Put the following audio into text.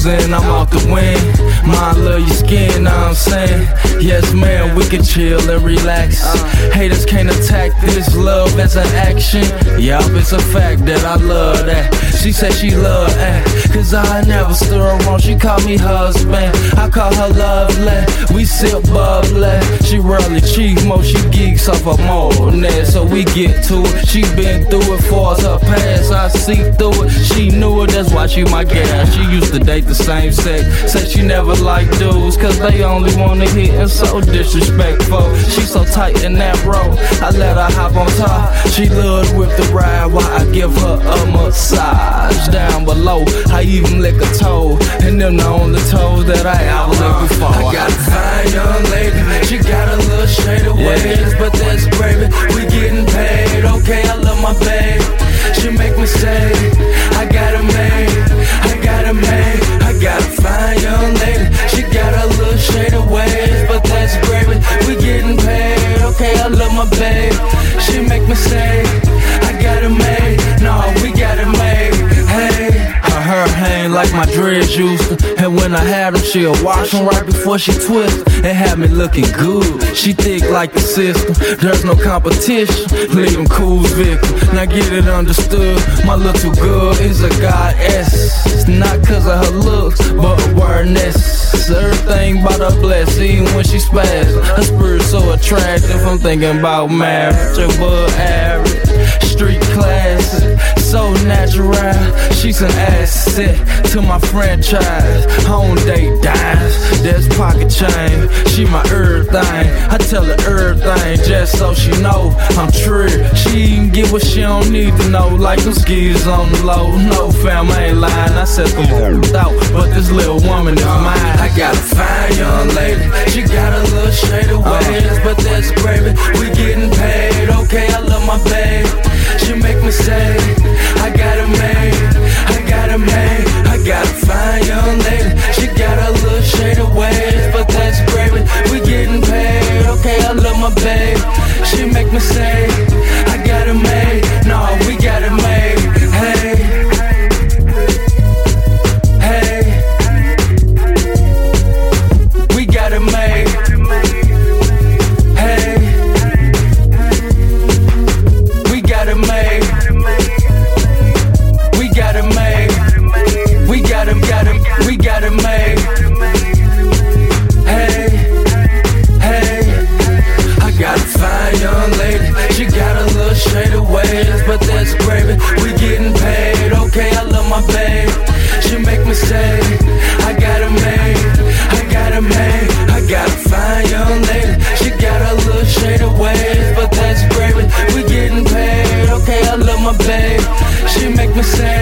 losing, I'm out to win. Mind love your skin, know what I'm saying? Yes, man, we can chill and relax. Haters can't attack this love as an action. Yup, it's a fact that I love that. She said she love that, cause I never stood her wrong. She called me husband, I call her lovely. We sip bubbly. She rarely cheats, more she geeks off her moldness. So we get to it. She been through it, far as her past. I see through it. She knew it, that's why she my gal. She used to date the same sex. Said she never liked dudes, cause they only wanna hit and so disrespectful. She so tight in that row, I let her hop on top. She loved with the ride while I give her a massage. Down below, I even lick a toe, and them the only toes that I ever licked before. I got a fine young lady, she got a little shade of ways, but that's gravy, we getting paid. Okay, I love my babe, she make me say, I got a man, I got a man. I got a fine young lady, she got a little shade of ways, but that's gravy, we getting paid. Okay, I love my babe, she make me say, I got a man, no, we got it made. Hey, her hang like my dreads used to, and when I had them, she'll wash them right before she twist and have me looking good. She thick like the system, there's no competition. Leave them cool victim. Now get it understood, my little girl is a goddess. It's not cause of her looks, but awareness. Everything about her blessed, even when she spaz. Her spirit so attractive, I'm thinking about marriage, above average. Street classic, so natural. She's an asset to my franchise. Home day dimes, that's pocket change. She my everything, I tell her everything just so she know I'm true. She even get what she don't need to know, like them skis on the low. No fam, I ain't lying, I said them out, but this little woman is mine. I got a fine young lady, she got a little shade of ways, but that's gravy, we getting paid. Okay, I love my babe, she make me say, I got a man, I got a man. I got a fine young lady, she got a little shade of ways, but that's gravy, we getting paid. Okay, I love my babe, she make me say, I got a man, no, we got it made. Hey, hey, we got it made. Hey, we got it made. We got it made. We got it made. Hey, hey, I got a fine young lady, she got a little shade of ways, but that's gravy, we getting paid. Okay, I love my babe, she make me say, I got a man, I got a man. I got a fine young lady, she got a little shade of ways, but that's gravy, we getting paid. Okay, I love my babe, she make me say,